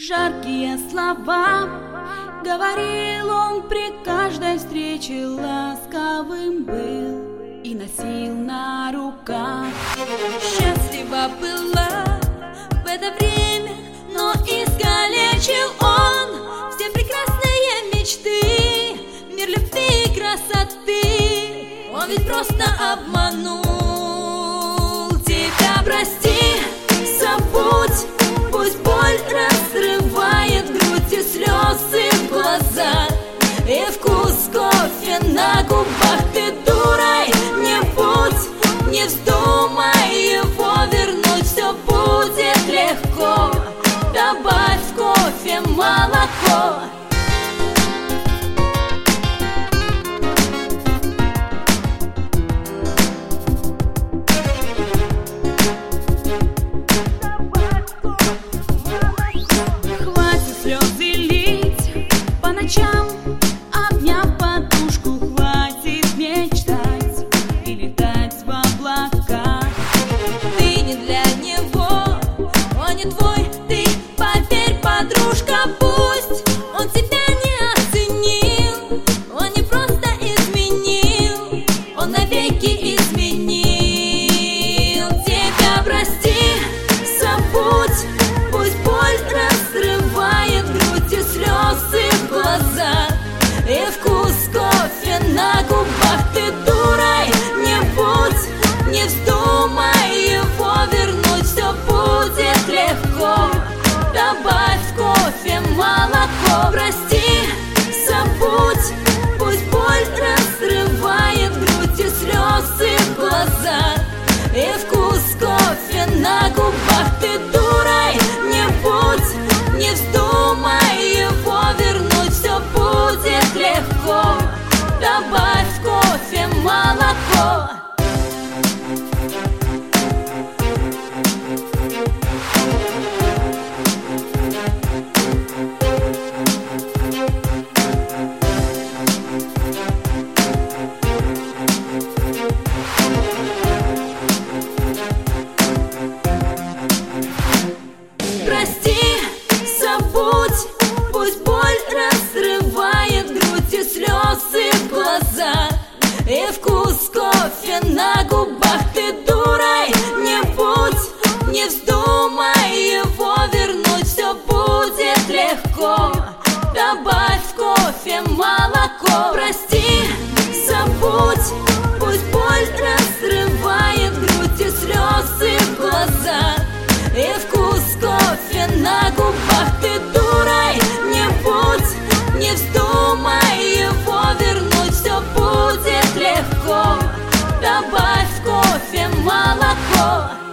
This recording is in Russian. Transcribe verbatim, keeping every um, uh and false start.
Жаркие слова говорил он при каждой встрече, ласковым был и носил на руках. Счастлива была в это время, но искалечил он все прекрасные мечты, мир любви и красоты. Он ведь просто обманул тебя, прости, забудь. Пусть боль разрывает грудь и слезы в глазах, и вкус кофе на губах. Ты дурой не будь, не вздумай его вернуть, все будет легко. Добавь в кофе молоко. Обняв подушку, хватит мечтать и летать в облаках. Ты не для него, он не твой, ты поверь, подружка. Пусть он тебя не оценил, он не просто изменил, он навеки изменил тебя. Прости, забудь, пусть боль разрывает грудь и слезы в глазах, и вкус кофе на губах. Ты дурой не будь, не вздумай его вернуть, все будет легко. Добавь в кофе молоко. Прости, забудь, пусть боль разрывает грудь и слезы в глазах, и вкус кофе на губах. Ты дурой не будь, не вздумай его вернуть, все будет легко. Добавь в кофе молоко. Прости, забудь, пусть боль разрывает грудь и слезы в глазах, и вкус кофе на губах. Ты дурой не будь, не вздумай его вернуть, все будет легко. Добавь в кофе молоко. Прости, забудь, пусть боль разрывает грудь и слезы в глазах, и вкус кофе на губах. Ты дурой не будь, не вздумай его вернуть, все будет легко. Добавь в кофе молоко.